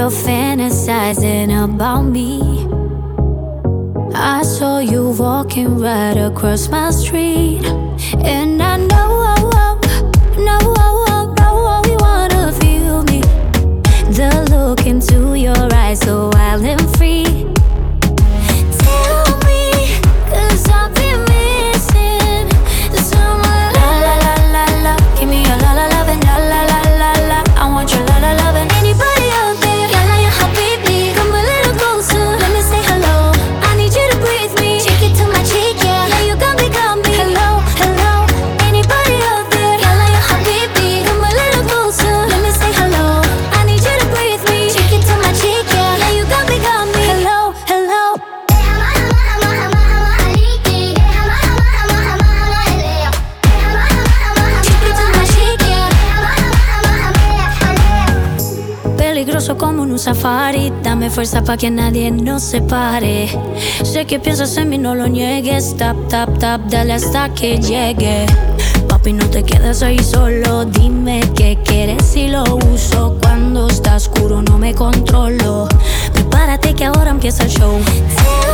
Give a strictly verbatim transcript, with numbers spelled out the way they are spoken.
you're fantasizing about me. I saw you walking right across my street, and I know, oh, oh, know, oh, oh, know you wanna feel me. The look into your eyes, so wild and free. Tell me, 'cause I've been missing someone. La la la la la, give me your la la love and la la la la la. I want your la la love and anybody out there. Yalla ya habibi, come a little closer, let me say hello. I need you to breathe me, cheek it to my cheek, yeah. Yeah, you got me, got me. Hello, hello, anybody out there. Yalla ya habibi, come a little closer, let me say hello. I need you to breathe me, cheek it to my cheek, yeah. Yeah, you got me, got me. Hello, hello. Peligroso como en un safari, dame fuerza pa' que nadie nos separe. Sé que piensas en mí, no lo niegues. Tap, tap, tap, dale hasta que llegue. Papi, no te quedes ahí solo, dime qué quieres y lo uso. Cuando está oscuro no me controlo, prepárate que ahora empieza el show.